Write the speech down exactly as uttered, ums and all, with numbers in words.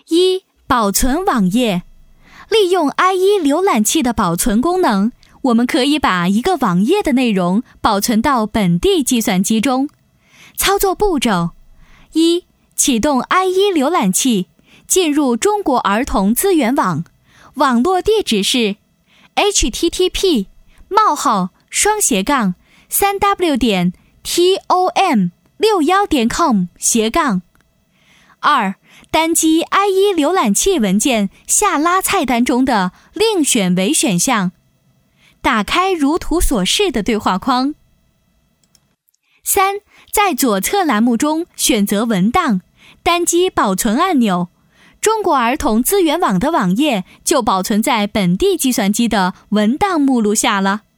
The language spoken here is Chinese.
一、保存网页。利用 I E 浏览器的保存功能，我们可以把一个网页的内容保存到本地计算机中。操作步骤：一、启动 I E 浏览器，进入中国儿童资源网，网络地址是 H T T P 冒号双斜杠三 W 点 T O M 六一点 com 斜杠。二、单击 I E 浏览器文件下拉菜单中的另选为选项，打开如图所示的对话框。三、在左侧栏目中选择文档，单击保存按钮，中国儿童资源网的网页就保存在本地计算机的文档目录下了。